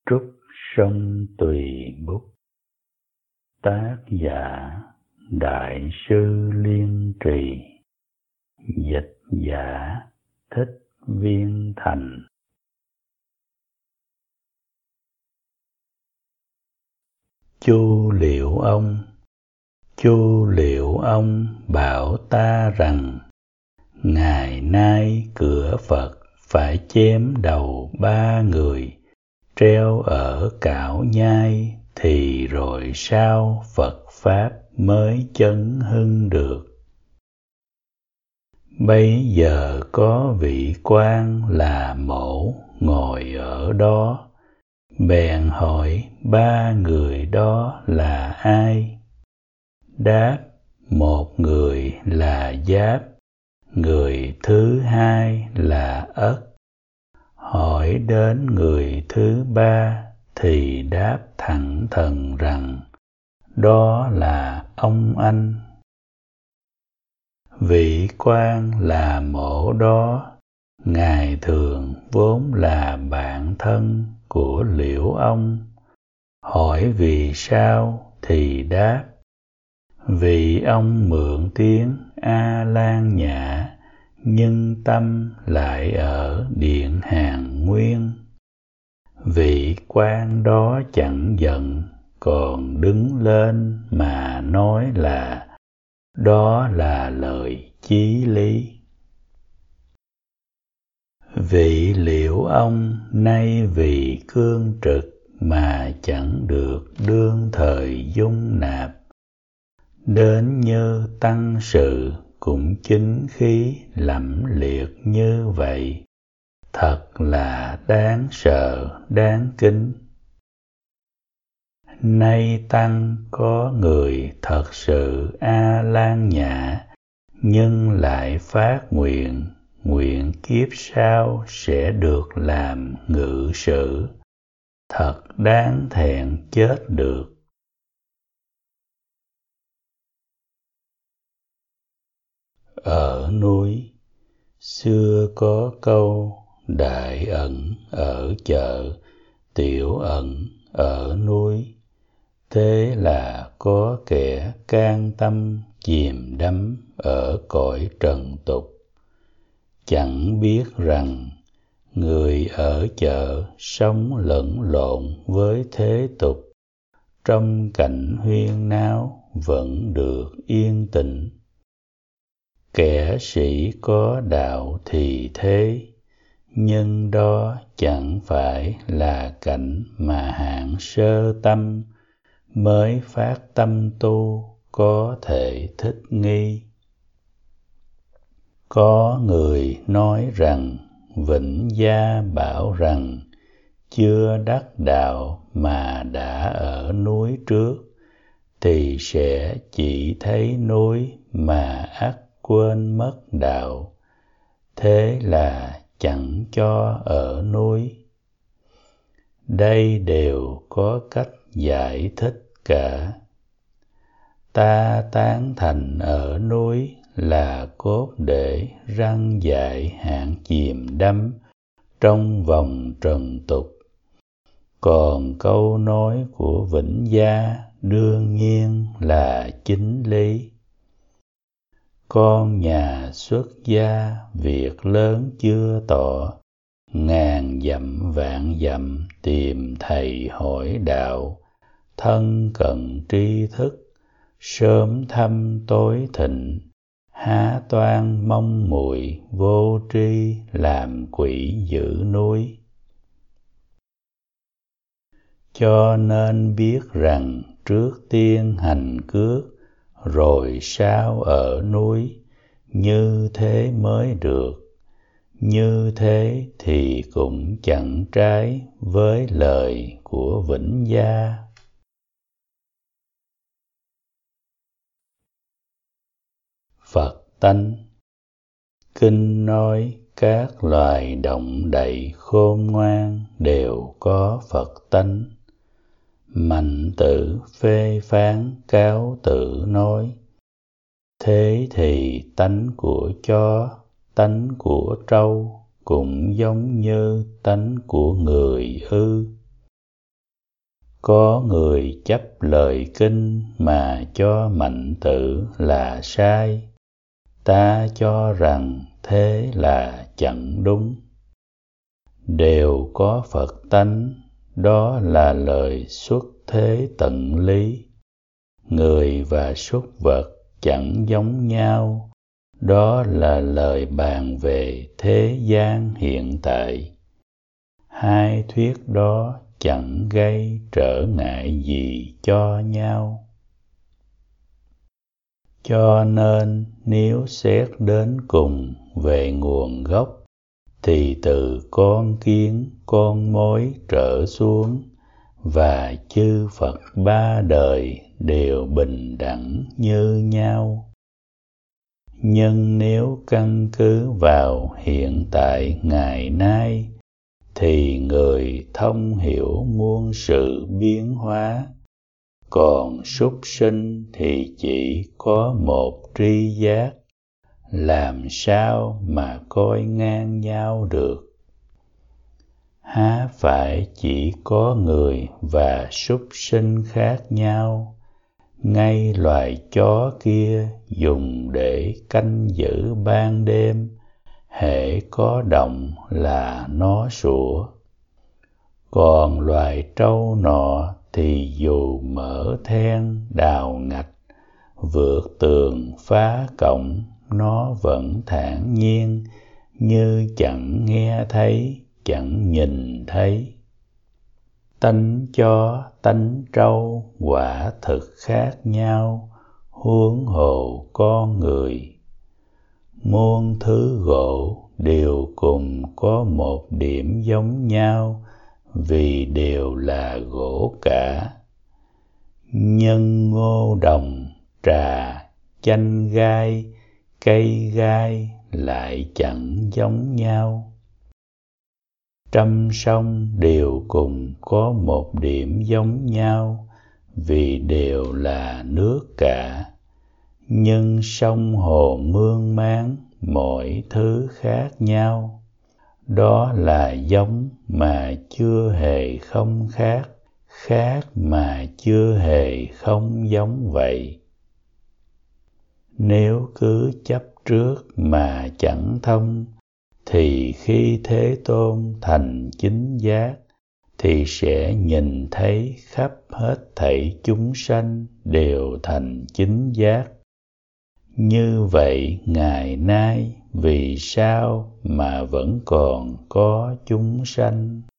Trúc sông tùy bút. Tác giả Đại sư Liên Trì. Dịch giả Thích Viên Thành. Chu Liệu Ông bảo ta rằng ngày nay cửa Phật phải chém đầu 3 người, treo ở Cảo Nhai, thì rồi sao Phật Pháp mới chấn hưng được. Bây giờ có vị quan là Mổ ngồi ở đó, bèn hỏi 3 người đó là ai. Đáp: một người là Giáp, người thứ hai là Ất. Hỏi đến người thứ 3 thì đáp thẳng thừng rằng đó là ông anh. Vị quan là Mổ đó, ngài thường vốn là bạn thân của Liễu Ông. Hỏi vì sao thì đáp: vì ông mượn tiếng A Lan Nhã, nhưng tâm lại ở Điện Hàn Nguyên. Vị quan đó chẳng giận, còn đứng lên mà nói là đó là lời chí lý. Vị Liễu Ông nay vì cương trực mà chẳng được đương thời dung nạp, đến như tăng sự cũng chính khí lẫm liệt như vậy, thật là đáng sợ đáng kính. Nay tăng có người thật sự A Lan Nhã, nhưng lại phát nguyện kiếp sau sẽ được làm ngự sử, thật đáng thẹn chết được. Ở núi, xưa có câu đại ẩn ở chợ, tiểu ẩn ở núi. Thế là có kẻ can tâm chìm đắm ở cõi trần tục, chẳng biết rằng người ở chợ sống lẫn lộn với thế tục, trong cảnh huyên náo vẫn được yên tĩnh. Kẻ sĩ có đạo thì thế, nhưng đó chẳng phải là cảnh mà hạng sơ tâm mới phát tâm tu có thể thích nghi. Có người nói rằng Vĩnh Gia bảo rằng chưa đắc đạo mà đã ở núi trước, thì sẽ chỉ thấy núi mà ắt quên mất đạo, thế là chẳng cho ở núi. Đây đều có cách giải thích cả. Ta tán thành ở núi là cốt để răng dạy hạng chìm đắm trong vòng trần tục. Còn câu nói của Vĩnh Gia đương nhiên là chính lý. Con nhà xuất gia việc lớn chưa tỏ, ngàn dặm vạn dặm tìm thầy hỏi đạo. Thân cận tri thức, sớm thăm tối thịnh, há toan mong muội vô tri làm quỷ giữ núi. Cho nên biết rằng trước tiên hành cước, rồi sao ở núi, như thế mới được. Như thế thì cũng chẳng trái với lời của Vĩnh Gia. Phật tánh. Kinh nói các loài động đậy khôn ngoan đều có Phật tánh. Mạnh Tử phê phán cáo tự nói, thế thì tánh của chó, tánh của trâu cũng giống như tánh của người ư? Có người chấp lời kinh mà cho mạnh tử là sai, ta cho rằng thế là chẳng đúng. Đều có Phật tánh, đó là lời xuất thế tận lý. Người và súc vật chẳng giống nhau, đó là lời bàn về thế gian hiện tại. Hai thuyết đó chẳng gây trở ngại gì cho nhau. Cho nên nếu xét đến cùng về nguồn gốc, thì từ con kiến, con mối trở xuống, và chư Phật ba đời đều bình đẳng như nhau. Nhưng nếu căn cứ vào hiện tại ngày nay, thì người thông hiểu muôn sự biến hóa, còn súc sinh thì chỉ có một tri giác, làm sao mà coi ngang nhau được. Há phải chỉ có người và súc sinh khác nhau, ngay loài chó kia dùng để canh giữ ban đêm, hễ có động là nó sủa. Còn loài trâu nọ thì dù mở then đào ngạch, vượt tường phá cổng, nó vẫn thản nhiên, như chẳng nghe thấy, chẳng nhìn thấy. Tánh chó, tánh trâu quả thực khác nhau, huống hồ con người. Muôn thứ gỗ đều cùng có một điểm giống nhau, vì đều là gỗ cả. Nhưng ngô đồng, trà, chanh gai, cây gai lại chẳng giống nhau. Trăm sông đều cùng có một điểm giống nhau, vì đều là nước cả. Nhưng sông hồ mương máng, mọi thứ khác nhau. Đó là giống mà chưa hề không khác, khác mà chưa hề không giống vậy. Nếu cứ chấp trước mà chẳng thông, thì khi Thế Tôn thành chính giác, thì sẽ nhìn thấy khắp hết thảy chúng sanh đều thành chính giác. Như vậy ngày nay vì sao mà vẫn còn có chúng sanh?